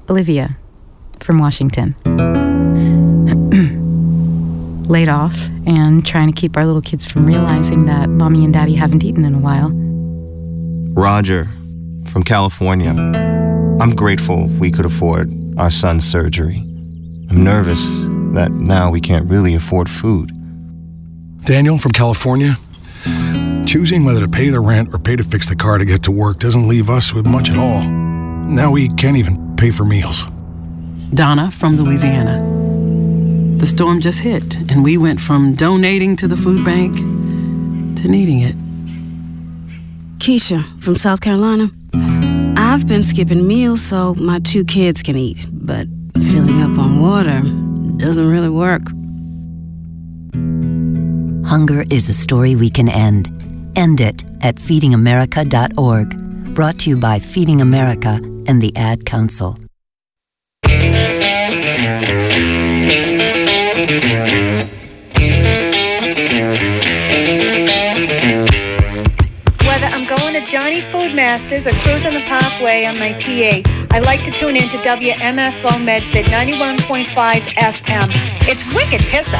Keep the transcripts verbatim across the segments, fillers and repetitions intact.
Olivia from Washington. Laid off and trying to keep our little kids from realizing that mommy and daddy haven't eaten in a while. Roger from California. I'm grateful we could afford our son's surgery. I'm nervous that now we can't really afford food. Daniel from California. Choosing whether to pay the rent or pay to fix the car to get to work doesn't leave us with much at all. Now we can't even pay for meals. Donna from Louisiana. The storm just hit, and we went from donating to the food bank to needing it. Keisha from South Carolina. I've been skipping meals so my two kids can eat, but filling up on water doesn't really work. Hunger is a story we can end. End it at feeding america dot org. Brought to you by Feeding America and the Ad Council. Whether I'm going to Johnny Food Masters or cruising the Parkway on my T A, I like to tune in to W M F O Medford ninety-one point five F M. It's wicked pisser.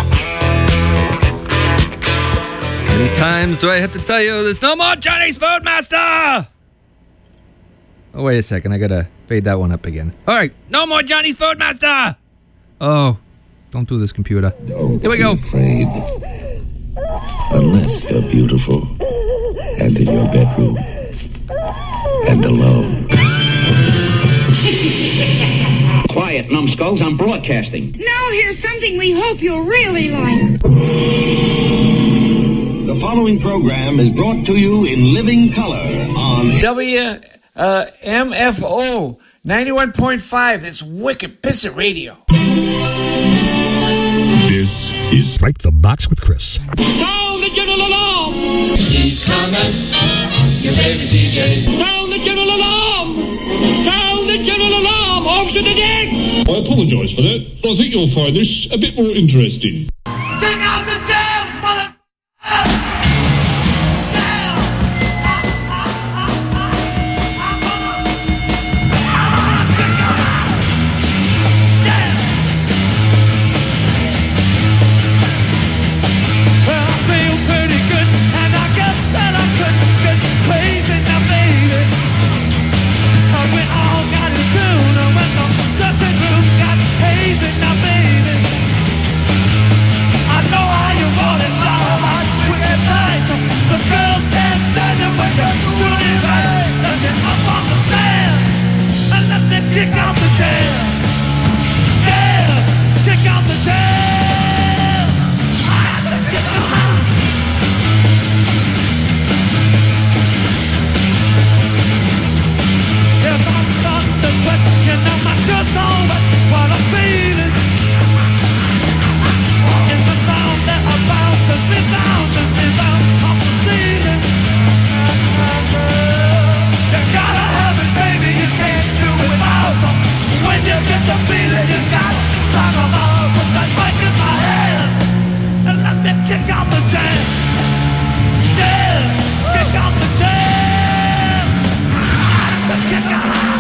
How many times do I have to tell you there's no more Johnny's Food Master? Oh, wait a second. I gotta fade that one up again. All right. No more Johnny's Food Master! Oh, don't do this, computer. Don't Here we go. be afraid. Unless you're beautiful and in your bedroom and alone. Quiet, numbskulls. I'm broadcasting. Now here's something we hope you'll really like. The following program is brought to you in living color on W M F O ninety-one point five. That's Wicked Pisser Radio. This is Break the Box with Chris. Sound the general alarm! He's coming, your baby D J. Sound the general alarm! Sound the general alarm! Off to the deck! I apologise for that, but I think you'll find this a bit more interesting. Take out the jams, mother... Kick out the jam! Yes! Kick out the jam! I have to kick them out! Yes, I'm starting to sweat, you know my shirt's on, but what I'm feeling in the sound that I bounce and resound and rebound off the ceiling. You gotta have it, baby, you can't do it without them. When you get the feeling, you gotta song them all. Put that mic in my hand and let me kick out the jam. Yes, kick out the jam. The kick out.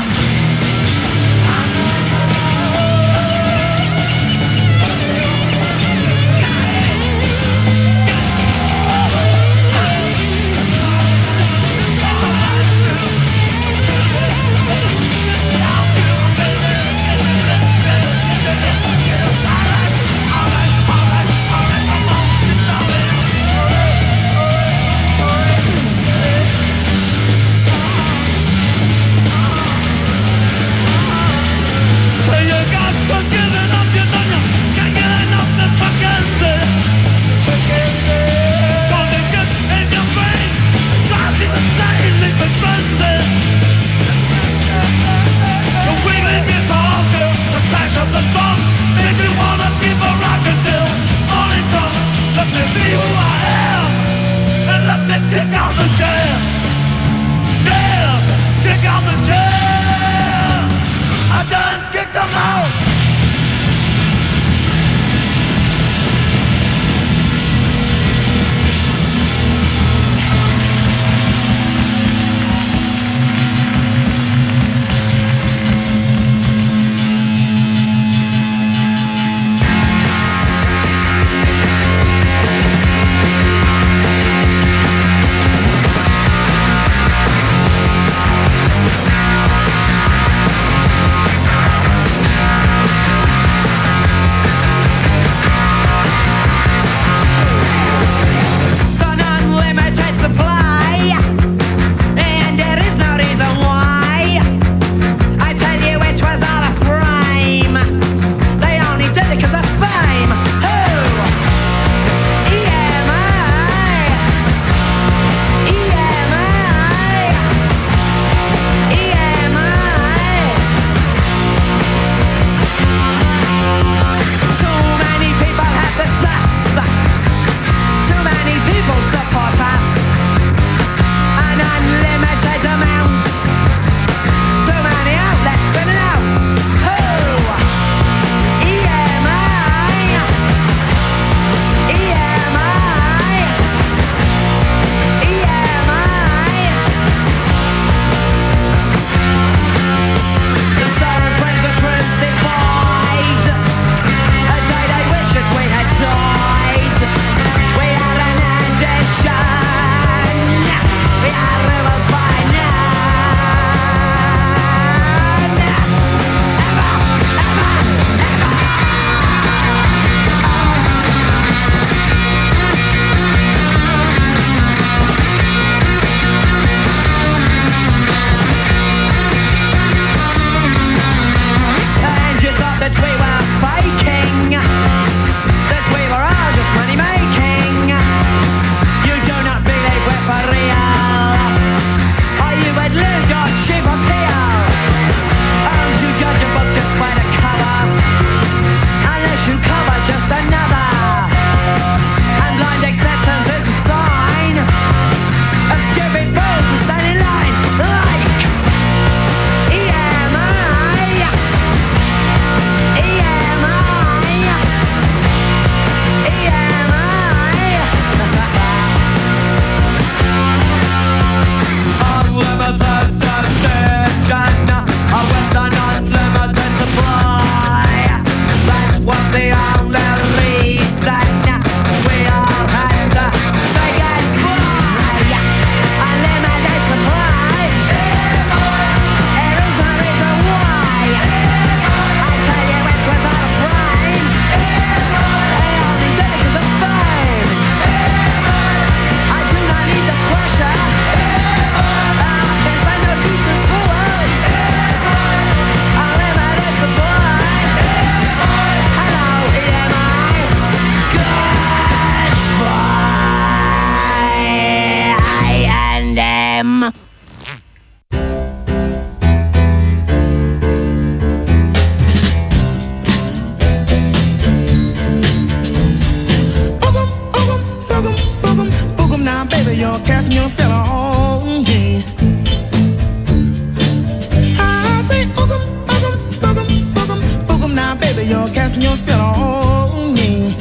baby, you're casting your spell on me.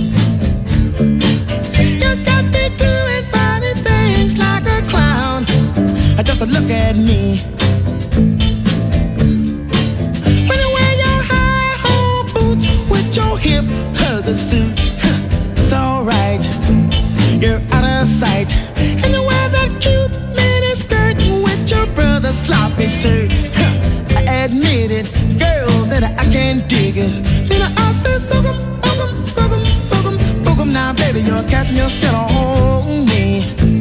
You got me doing funny things like a clown. Just look at me. When you wear your high-hole boots with your hip hugger suit, it's alright, you're out of sight. And you wear that cute mini skirt with your brother's sloppy shirt. I admit it, girl, that I can't dig it. Then I say, soogum, boogum, boogum, boogum, boogum. Now, baby, you're casting your spell on me.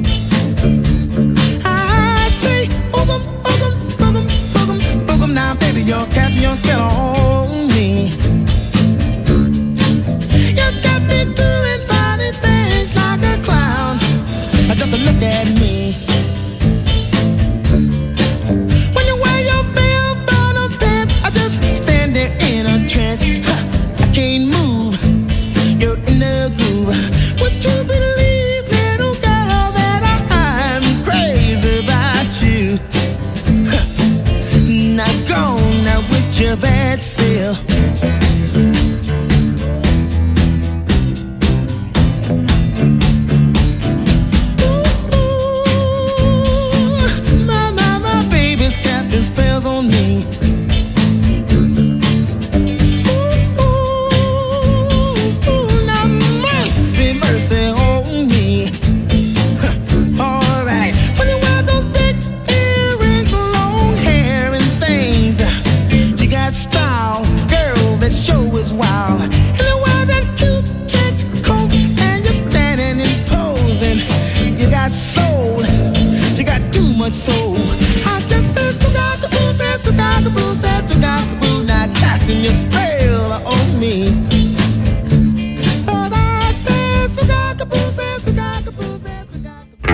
I say, boogum, boogum, boogum, boogum, boogum. Now, baby, you're casting your spell on me. You got me doing funny things like a clown. Just look at me. When you wear your bell-bottom pants, I just stand there in a trance. I can't move, you're in the groove. Would you believe, little girl, that I'm crazy about you? Now go now with your bad self. Spells on me. Ooh, ooh, ooh, now mercy, mercy on me. Alright, when you wear those big earrings, long hair and things, you got style, girl, that show is wild. And you wear that cute trench coat and you're standing and posing. You got soul, you got too much soul. I just said to God, said to Gagaboo, said to Gagaboo, now casting your spell on me. But I said to Gagaboo, said to Gagaboo, said to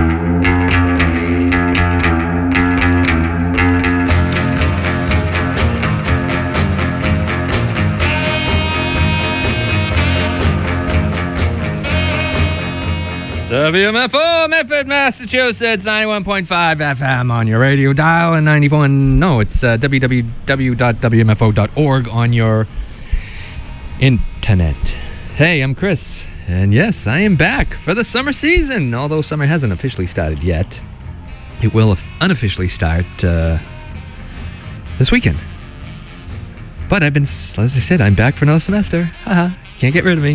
W M F O, Medford, Massachusetts, ninety-one point five F M on your radio dial, and ninety-one, no, it's uh, w w w dot w m f o dot org on your internet. Hey, I'm Chris, and yes, I am back for the summer season, although summer hasn't officially started yet. It will unofficially start uh, this weekend. But I've been, as I said, I'm back for another semester. Haha, can't get rid of me.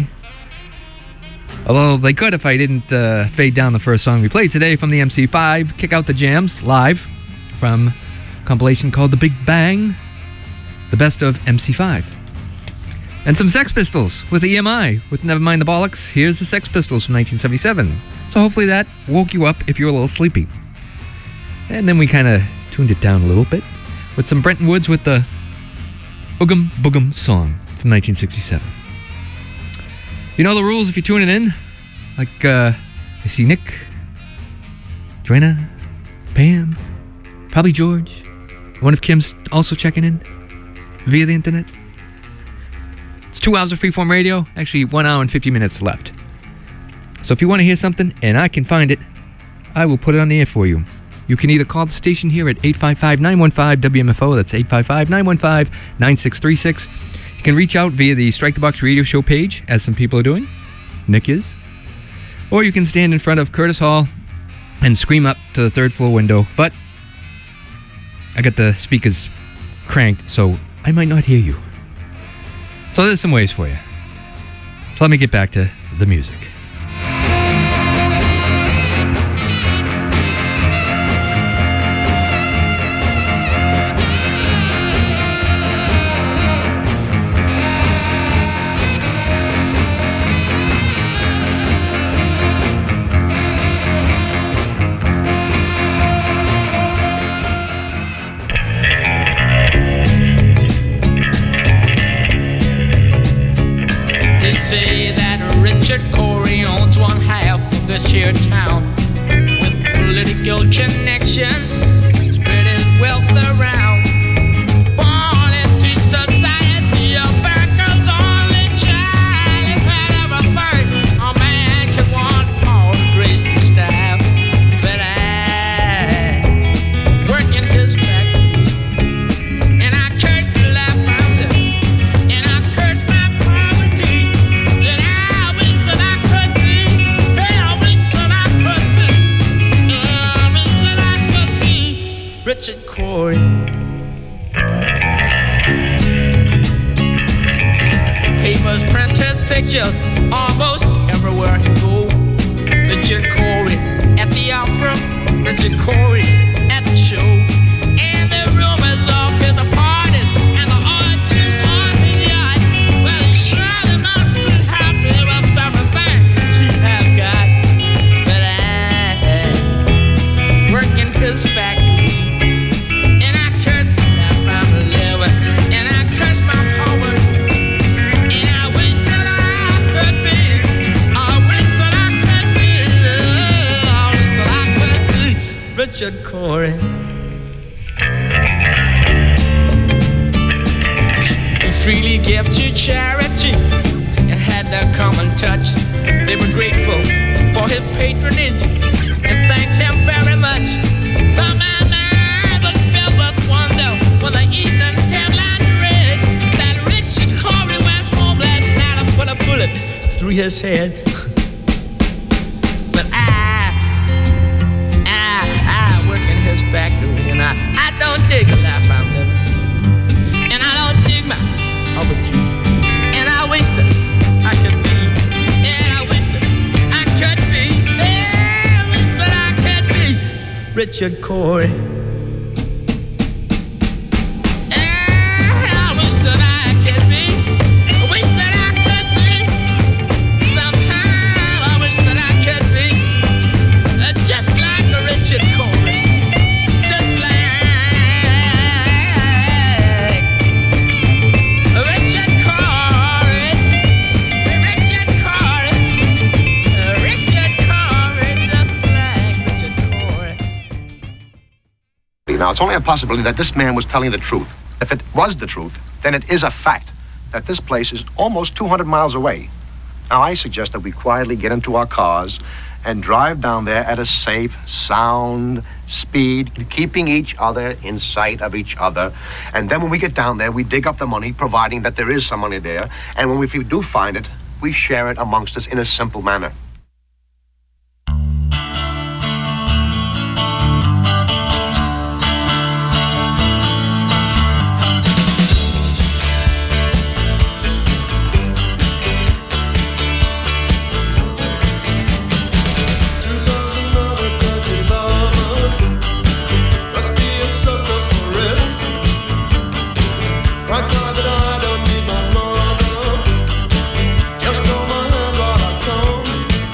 Although they could if I didn't uh, fade down the first song we played today from the M C five, Kick Out the Jams, live from a compilation called The Big Bang, the best of M C five. And some Sex Pistols with E M I, with Nevermind the Bollocks. Here's the Sex Pistols from nineteen seventy-seven. So hopefully that woke you up if you're a little sleepy. And then we kind of tuned it down a little bit with some Brenton Woods with the Oogum Boogum song from nineteen sixty-seven. You know the rules if you're tuning in. Like, uh, I see Nick, Joanna, Pam, probably George. One of Kim's also checking in via the internet. It's two hours of freeform radio. Actually, one hour and fifty minutes left. So if you want to hear something and I can find it, I will put it on the air for you. You can either call the station here at eight five five, nine one five, W M F O. That's eight five five, nine one five, nine six three six. You can reach out via the Strike the Box radio show page, as some people are doing. Nick is. Or you can stand in front of Curtis Hall and scream up to the third floor window. But I got the speakers cranked, so I might not hear you. So there's some ways for you. So let me get back to the music. Say that Richard Corey pictures almost everywhere he goes. Richard Corey at the opera, Richard Corey at the show, and the rumors of his parties and the orgies on his yacht. Well, he's surely not too happy with everything he has got. But I working his factory, and I cursed that family living, and I cursed my poverty, and I wish that I could be, I wish that I could be, I wish that I could be Richard Corey. He freely gave to charity and had their common touch. They were grateful for his patronage and thanked him very much. For my mind was filled with wonder when the evening headline read that Richard Corey went home last night and put a bullet through his head. But I, I, I work in his factory, and I, I don't dig the life I'm living, and I don't dig my poverty, and I wish that I could be, and I wish that I could be, and I wish that I could be Richard Corey. I wish that I could be, I wish that I could be, sometime I wish that I could be, uh, just like a Richard Corey, just like Richard Corey, Richard Corey, uh, Richard Corey, just like Richard Corey. Now, it's only a possibility that this man was telling the truth. If it was the truth, then it is a fact that this place is almost two hundred miles away. Now, I suggest that we quietly get into our cars and drive down there at a safe, sound speed, keeping each other in sight of each other. And then when we get down there, we dig up the money, providing that there is some money there. And when we, if we do find it, we share it amongst us in a simple manner. Just hold my hand while I come.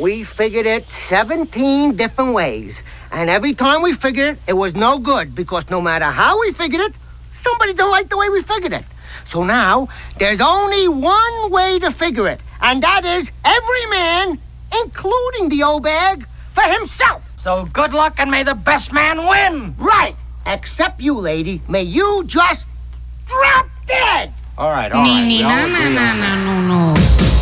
We figured it seventeen different ways. And every time we figured it, it was no good because no matter how we figured it, somebody didn't like the way we figured it. So now, there's only one way to figure it, and that is every man, including the old bag, for himself. So good luck and may the best man win. Right. Except you, lady. May you just drop dead. All right, all right. Nee, nee, na, na, na, na, no, no.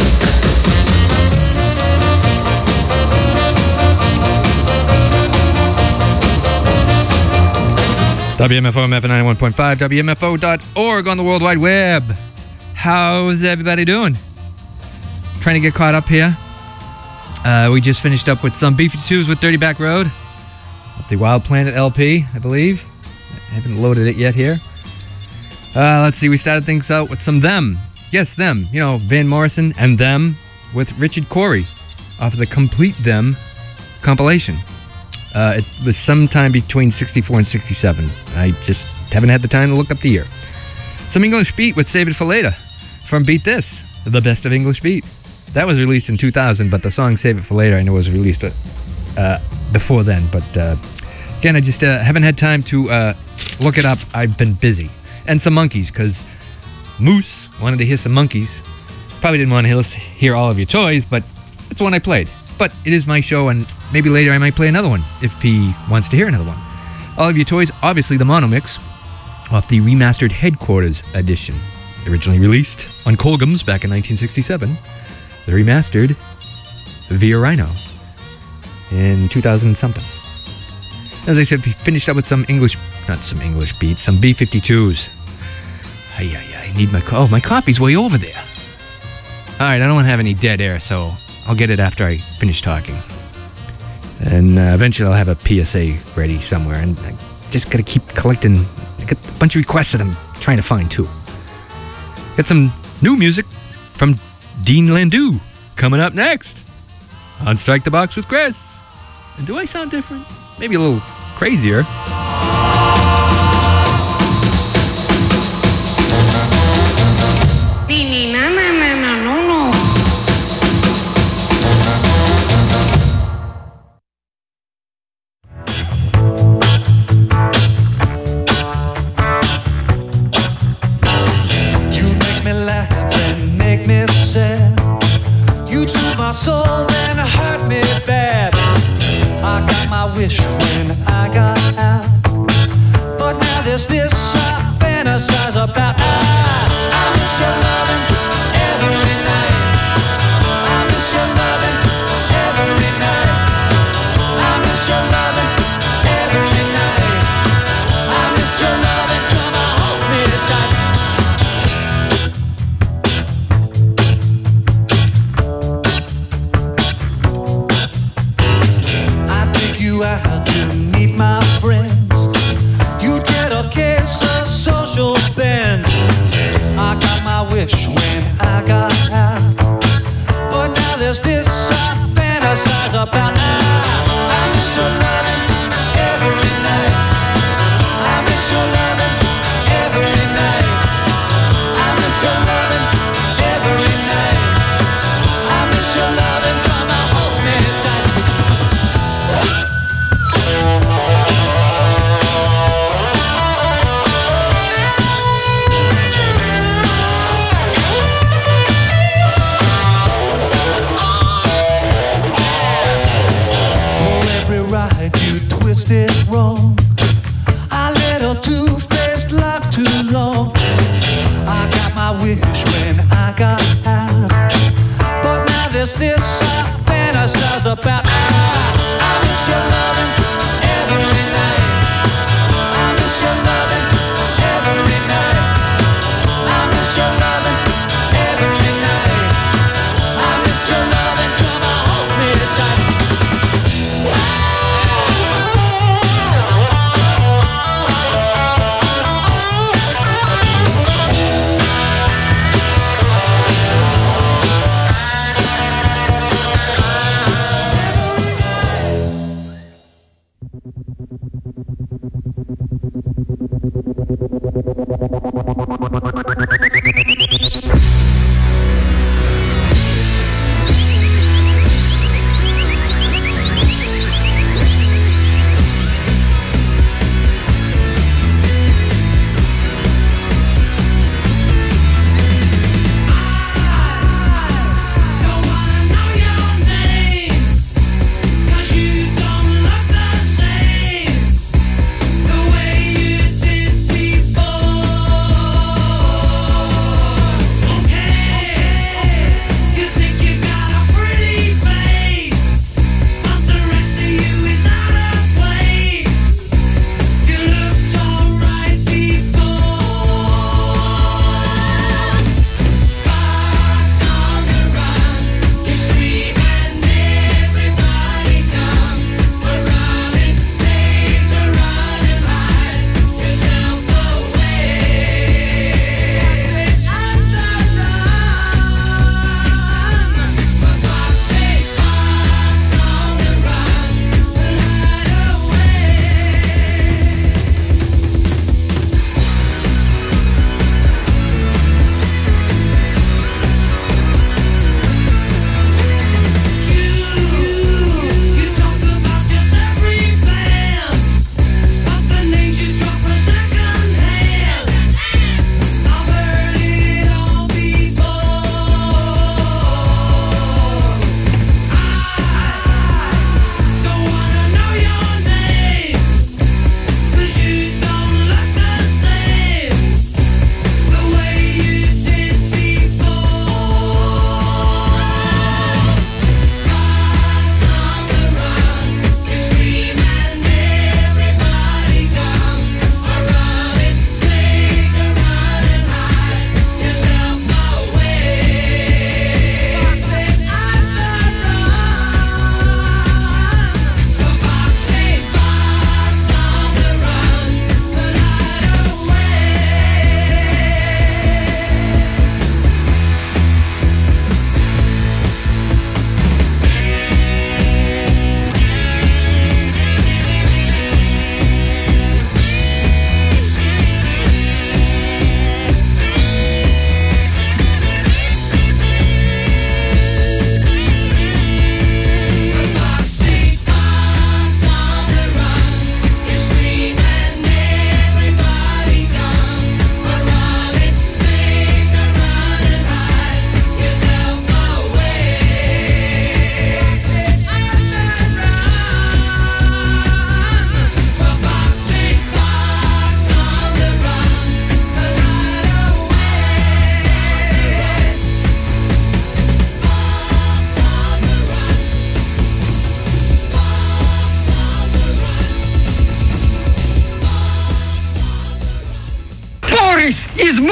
W M F O M F ninety-one point five, W M F O dot org on the World Wide Web. How's everybody doing? Trying to get caught up here. Uh, we just finished up with some B fifty-twos with Dirty Back Road. Of the Wild Planet L P, I believe. I haven't loaded it yet here. Uh, let's see, we started things out with some Them. Yes, Them. You know, Van Morrison and Them with Richard Corey off of the Complete Them compilation. Uh, it was sometime between sixty-four and sixty-seven. I just haven't had the time to look up the year. Some English Beat with Save It For Later from Beat This, the best of English Beat. That was released in two thousand, but the song Save It For Later I know was released uh, before then. But uh, again, I just uh, haven't had time to uh, look it up. I've been busy. And some Monkeys, because Moose wanted to hear some Monkeys. Probably didn't want to hear All of Your Toys, but it's the one I played. But it is my show, and maybe later I might play another one if he wants to hear another one. All of Your Toys, obviously the mono mix off the remastered Headquarters edition, originally released on Colgums back in nineteen sixty-seven. The remastered via Rhino in two thousand something. As I said, we finished up with some English, not some English beats, some B fifty-twos. Ay, ay, I need my, co- oh, my coffee's way over there. All right, I don't want to have any dead air, so I'll get it after I finish talking. And uh, eventually I'll have a P S A ready somewhere, and I just gotta keep collecting. I got a bunch of requests that I'm trying to find too. Got some new music from Dean Landau coming up next on Strike the Box with Chris. And do I sound different? Maybe a little crazier. Nee, na, na, na, na, no, no. You make me laugh and make me sad. You took my soul and hurt me bad. I got my wish when I got out, but now there's this I fantasize about. I, I miss your loving every night. I miss your loving every night. I miss your loving every night. I miss your loving. Come on, hold me tight. I take you out to meet my friends. You'd get a case of social bends. I got my wish when I got out, but now there's this I fantasize about. I, I miss your loving every night. I miss your loving every night. I miss your loving every night. I miss your loving. Come on, hold me tight. For every ride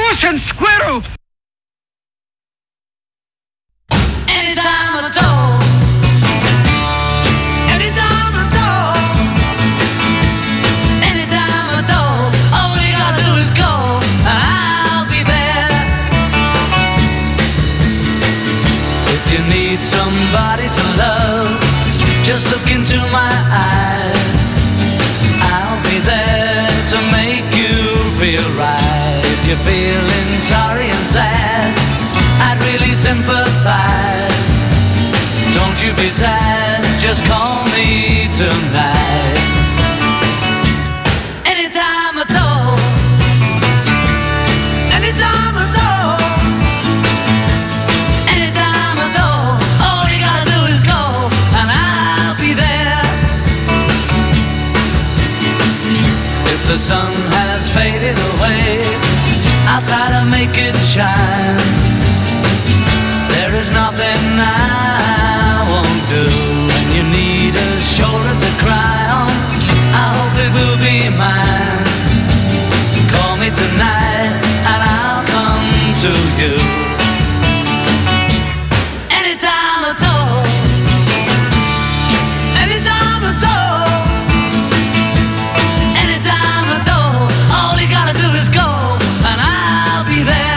moose and squirrel. Anytime at all. Anytime at all. Anytime at all. All you gotta do is go, and I'll be there. If you need somebody to love, just look into my eyes. I'll be there to make you feel right. If you're feeling sorry and sad, I'd really sympathize. Don't you be sad, just call me tonight. Anytime at all. Anytime at all. Anytime at all. All you gotta do is go, and I'll be there. If the sun has faded away, I'll try to make it shine. There is nothing I won't do. When you need a shoulder to cry on, I hope it will be mine. Call me tonight and I'll come to you. Anytime at all. Anytime at all. Anytime at all. All you gotta do is go, and I'll be there.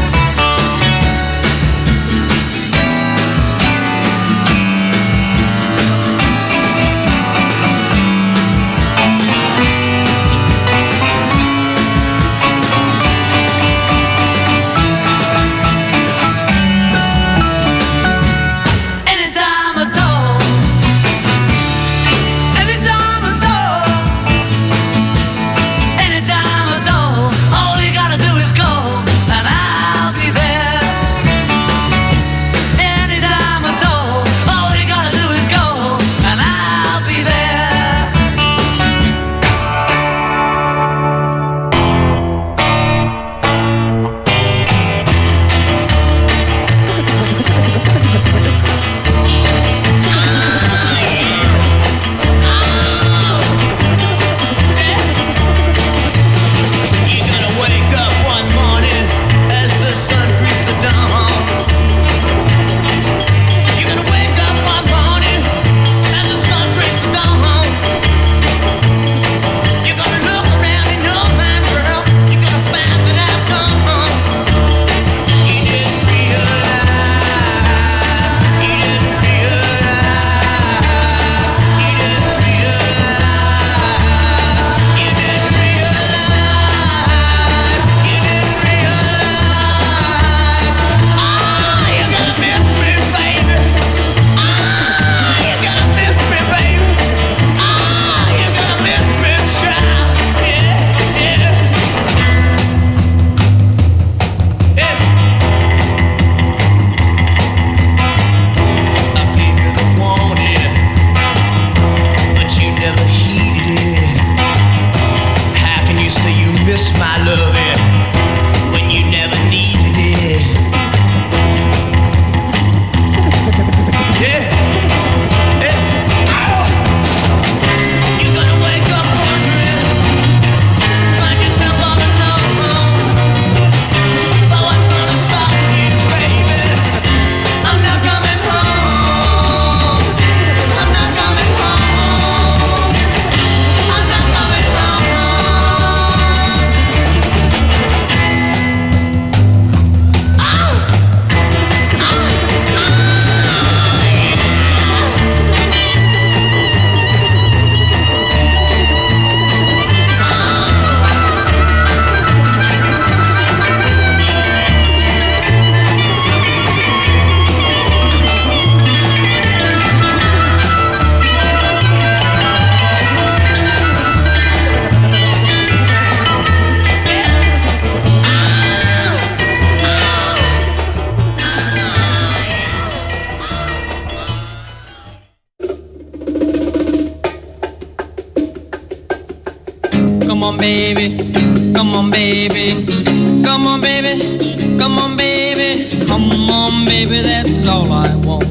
baby, come on, baby, come on, baby, come on, baby, come on, baby, that's all I want.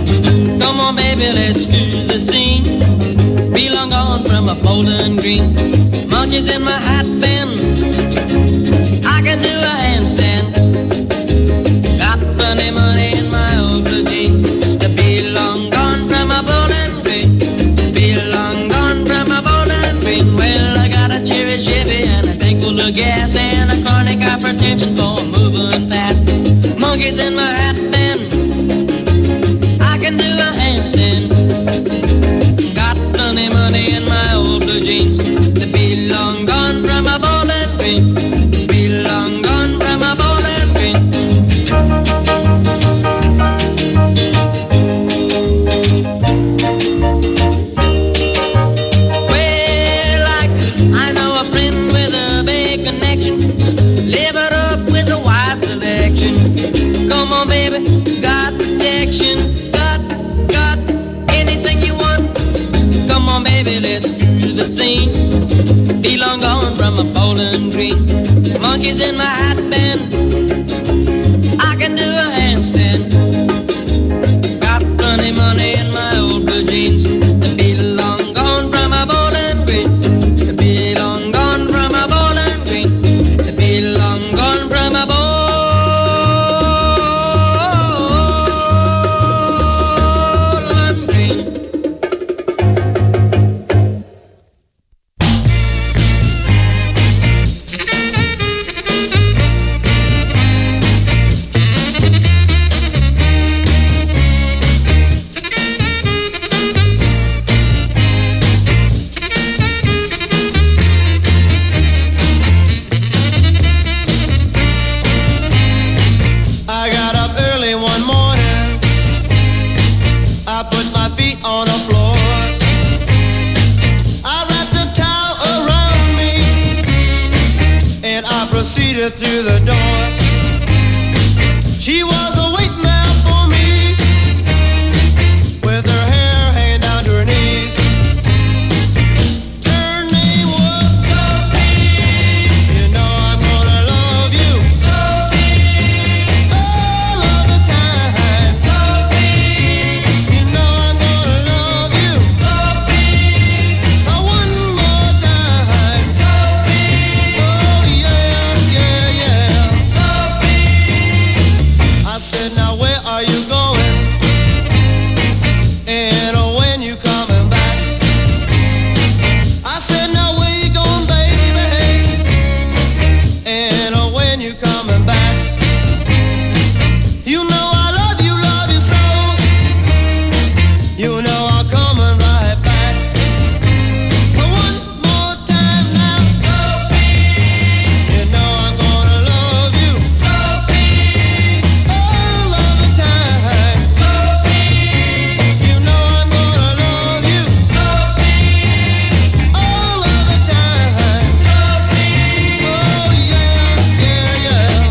Come on, baby, let's cruise the scene. Be long gone from a Bowling Green. Monkeys in my hat band. I I can do a handstand. Got plenty money in my old blue jeans. The be long gone from my Bowling Green. Be long gone from my Bowling Green. Well, I got a cherry Chevy and a tank full of gas and a chronic hypertension for moving fast. Monkeys in my hat band. I can do a handstand. Got plenty money in my old blue jeans. The be long gone from my Bowling Green. Be long gone from my Bowling Green. Well, like I know a friend with a big connection. Live it up with a wide selection. Come on, baby, got protection. Got, got anything you want. Come on, baby, let's do the scene. Be long gone from a Bowling Green. Monkeys in my hat band. I can do a handstand. Got plenty money in my old blue jeans. Be long gone from a Bowling Green. Be long gone from a Bowling Green. Be long gone from a Bowling Green. I got up early one morning. I put my feet on the floor. I wrapped a towel around me and I proceeded through the door. She was waiting there for me with her hair hanging down to her knees. Her name was Sophie. You know I'm gonna love you, Sophie, all of the time. Sophie, you know I'm gonna love you, Sophie, one more time. Sophie, oh yeah, yeah, yeah. Sophie, I said, now where are you going? And when you coming back? I said, now where you going, baby? And when you coming back? You know I love you, love you so. You know I'm coming right back. One more time now, Sophie. You know I'm gonna love you, Sophie, all of the time. Sophie, you know I'm gonna love you, Sophie, all of the time. Sophie, oh yeah, yeah, yeah.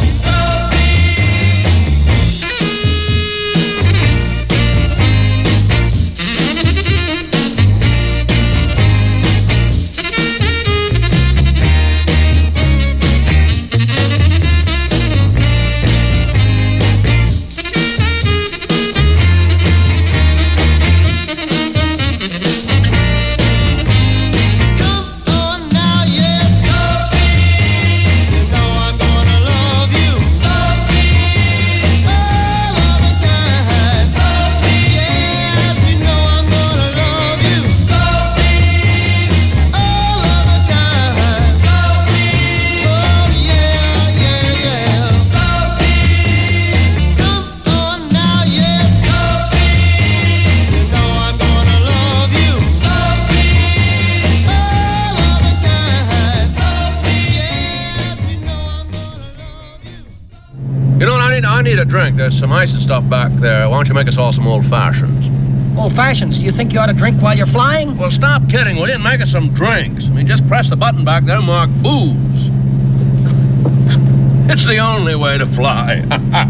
Come on now, yes, Sophie. You know I'm gonna love you, Sophie, all of the time. Sophie, yes, you know I'm gonna love you, Sophie, all of the time. Sophie, oh yeah, yeah, yeah. Sophie, come on now, yes, Sophie. You know I'm gonna love you, Sophie, all of the time. Sophie, yes, you know I'm gonna love you. You know, I need, I need a drink. There's some ice and stuff back there. Why don't you make us all some old fashions? Old fashions? You think you ought to drink while you're flying? Well, stop kidding, will you? And make us some drinks. I mean, just press the button back there, mark booze. It's the only way to fly.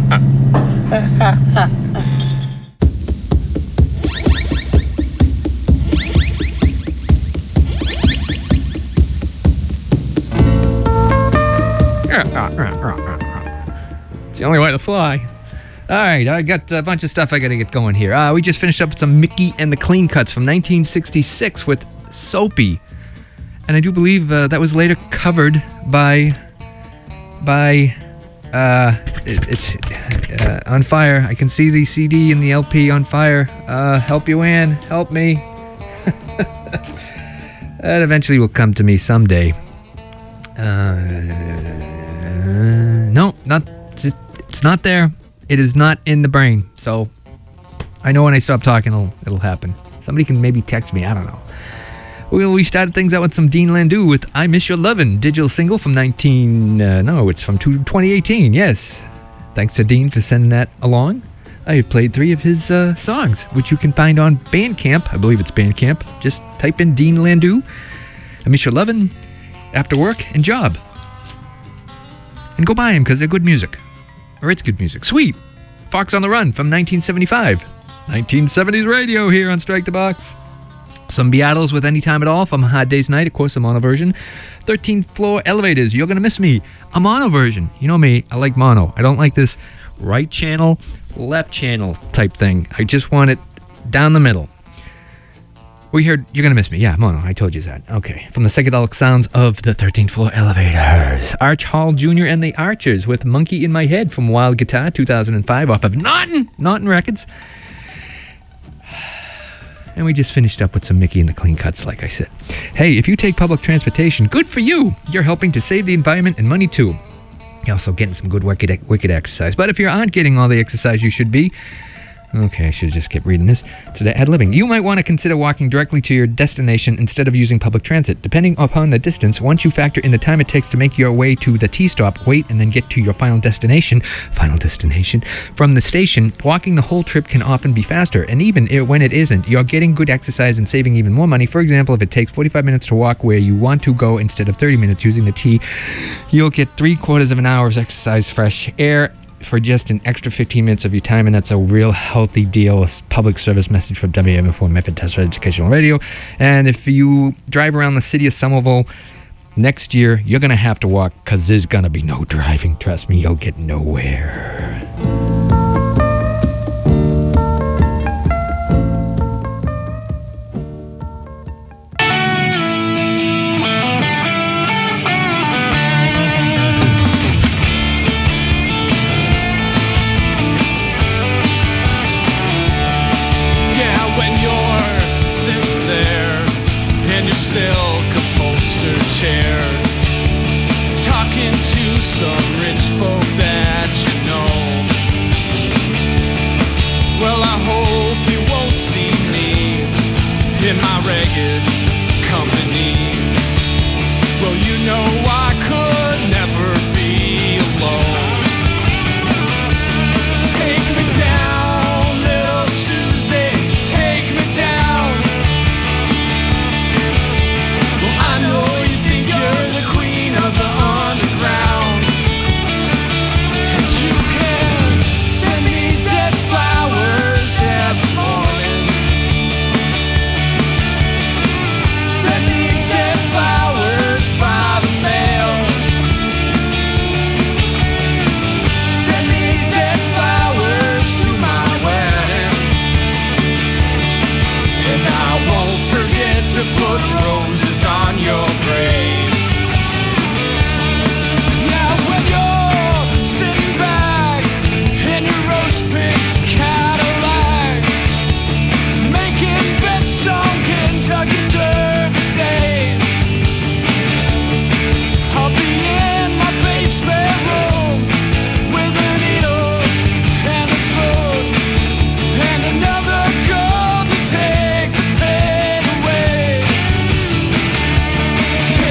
It's the only way to fly. All right, I got a bunch of stuff I got to get going here. Uh, we just finished up with some Mickey and the Clean Cuts from nineteen sixty-six with Soapy. And I do believe uh, that was later covered by by, uh, it, it's uh, on fire. I can see the C D and the L P on fire. Uh, help you, Ann. Help me. That eventually will come to me someday. Uh, no, not, just, it's not there. It is not in the brain. So I know when I stop talking, it'll, it'll happen. Somebody can maybe text me. I don't know. Well, we started things out with some Dean Landau with I Miss Your Lovin', digital single from nineteen... Uh, no, it's from twenty eighteen, yes. Thanks to Dean for sending that along. I have played three of his uh, songs, which you can find on Bandcamp. I believe it's Bandcamp. Just type in Dean Landau, I Miss Your Lovin', After Work, and Job. And go buy them, because they're good music. Or it's good music. Sweet! Fox on the Run from nineteen seventy-five. nineteen seventies radio here on Strike the Box. Some Beatles with Any Time at All from A Hard Day's Night, of course, a mono version. thirteenth Floor Elevators, You're Gonna Miss Me, a mono version. You know me, I like mono. I don't like this right channel, left channel type thing. I just want it down the middle. We heard You're Gonna Miss Me. Yeah, mono, I told you that. Okay, from the psychedelic sounds of the thirteenth Floor Elevators. Arch Hall Junior and the Archers with Monkey in My Head from Wild Guitar, two thousand five, off of Naughton, Naughton Records. And we just finished up with some Mickey and the Clean Cuts, like I said. Hey, if you take public transportation, good for you. You're helping to save the environment and money, too. You're also getting some good wicked, wicked exercise. But if you aren't getting all the exercise you should be... Okay, I should have just kept reading this. To the ad-libbing. You might want to consider walking directly to your destination instead of using public transit. Depending upon the distance, once you factor in the time it takes to make your way to the T-stop, wait, and then get to your final destination, final destination, from the station, walking the whole trip can often be faster. And even when it isn't, you're getting good exercise and saving even more money. For example, if it takes forty-five minutes to walk where you want to go instead of thirty minutes using the T, you'll get three quarters of an hour's exercise, fresh air, for just an extra fifteen minutes of your time, and that's a real healthy deal. A public service message from W M F O Method Test Educational Radio. And if you drive around the city of Somerville next year, you're going to have to walk, because there's going to be no driving. Trust me, you'll get nowhere. Silk upholstered chair, talking to some rich folk that you know. Well, I hope you won't see me in my ragged company. Well, you know I could never be alone. Take me down, little Susie, take me down. I know you think you're the queen of the underground, and you can send me dead flowers every morning. Send me dead flowers by the mail. Send me dead flowers to my wedding, and I won't forget to put roses on your grave. Yeah, when you're sitting back in your rose pink Cadillac, making bets on Kentucky Derby Day, I'll be in my basement room with a needle and a spoon and another girl to take the pain away. Take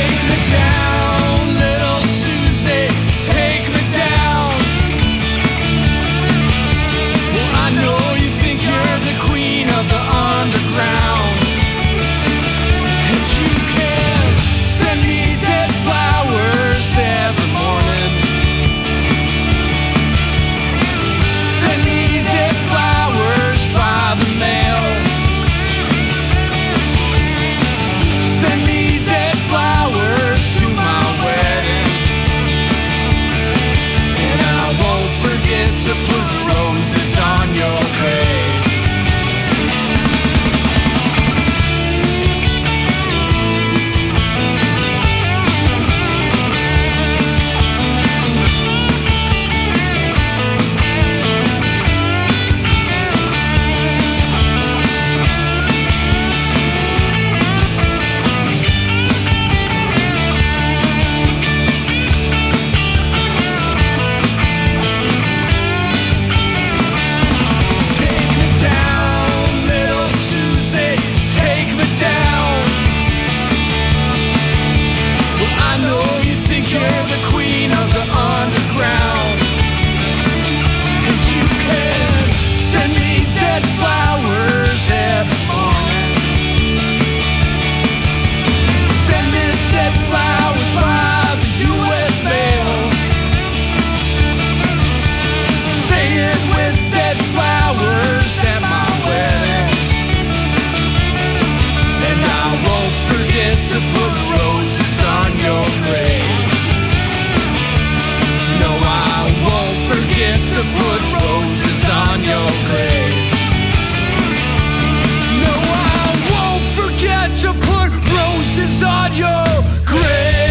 to put roses on your grave.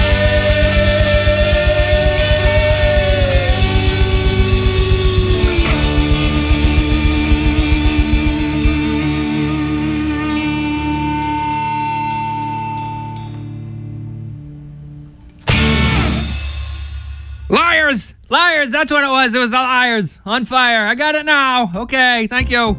Liars! Liars! That's what it was. It was the Liars. On fire. I got it now. Okay, thank you.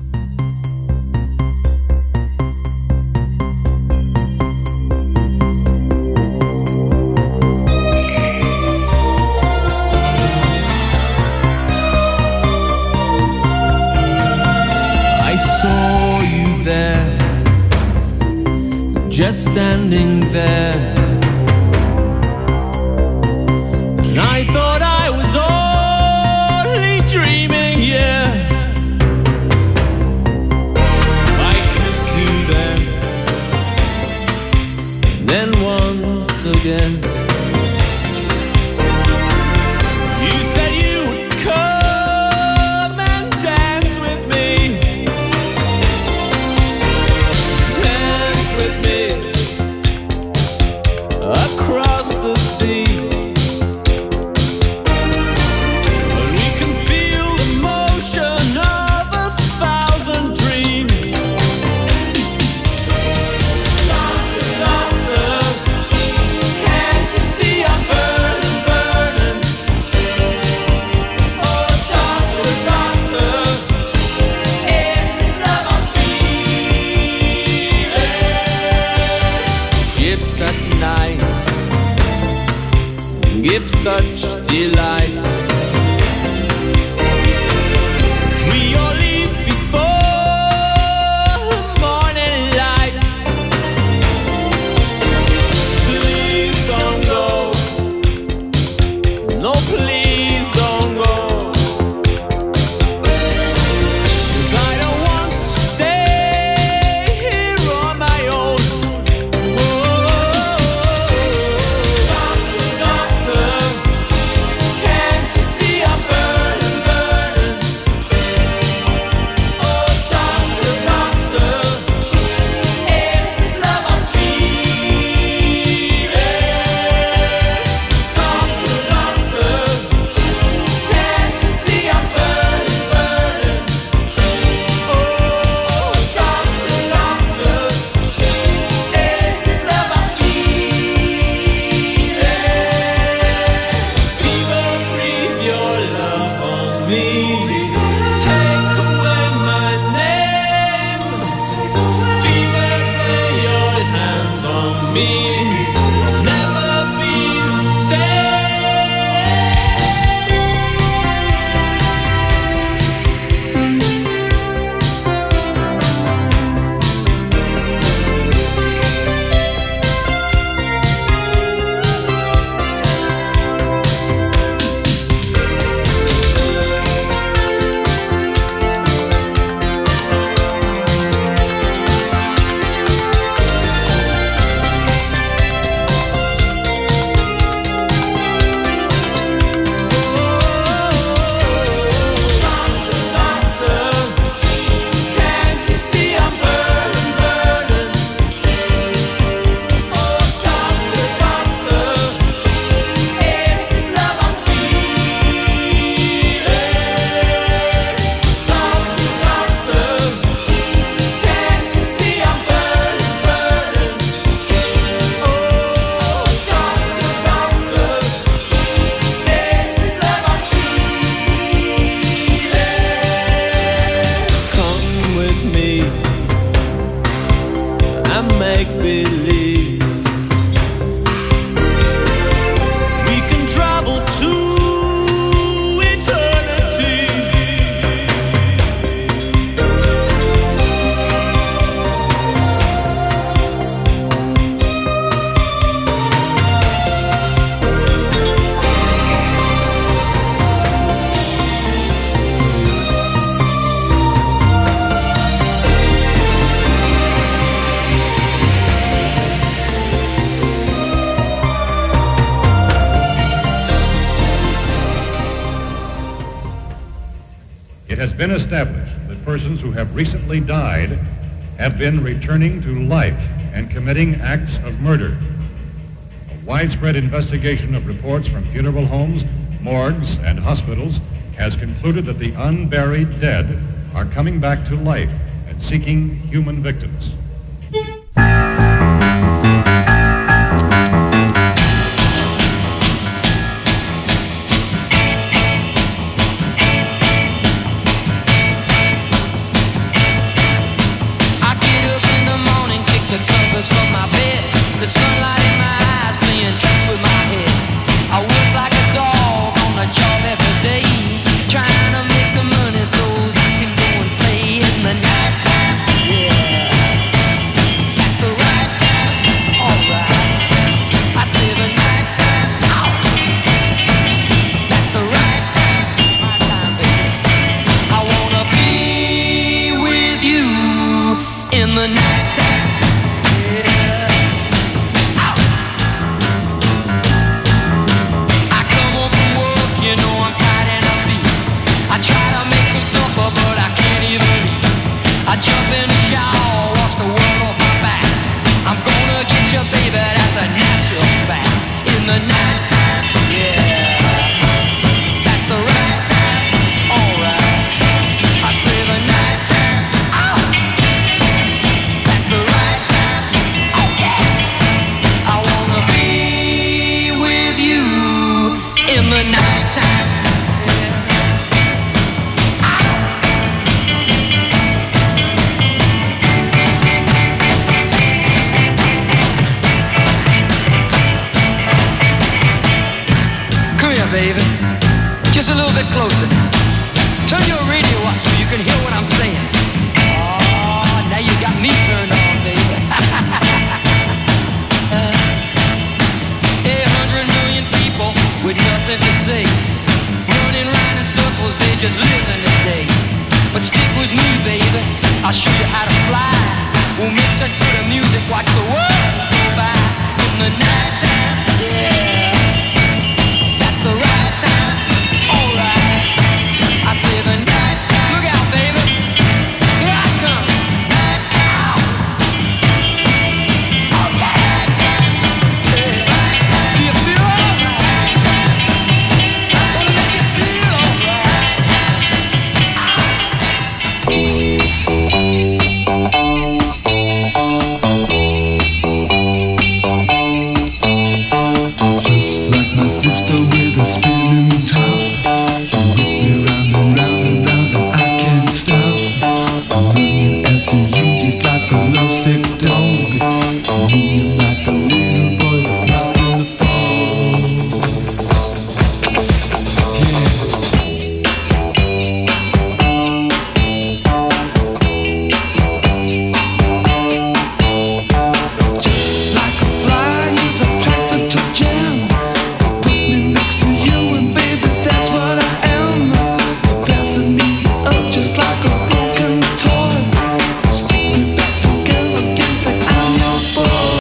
I saw you there, just standing there. And I thought I was only dreaming, yeah. I kissed you then, and then once again. You said you would come and dance with me, dance with me across the sea. Give such delight. We all leave before morning light. Please don't go. No, please don't go. 'Cause I don't want to stay here on my own. It has been established that persons who have recently died have been returning to life and committing acts of murder. A widespread investigation of reports from funeral homes, morgues, and hospitals has concluded that the unburied dead are coming back to life and seeking human victims. The sunlight in my eyes playing tricks with my head. I work like a dog on a job every day, trying to make some money so I can go and play in the nighttime. Yeah, that's the right time. Alright, I say the nighttime. Oh, that's the right time. My time, baby. I wanna be with you in the nighttime. But I can't even eat. I jump in the shower, watch the world off my back. I'm gonna get you, baby, that's a natural fact. In the nighttime, yeah, that's the right time. Alright, I say the nighttime. Oh, that's the right time. Oh yeah, I wanna be with you in the nighttime. Baby, just a little bit closer. Turn your radio up so you can hear what I'm saying.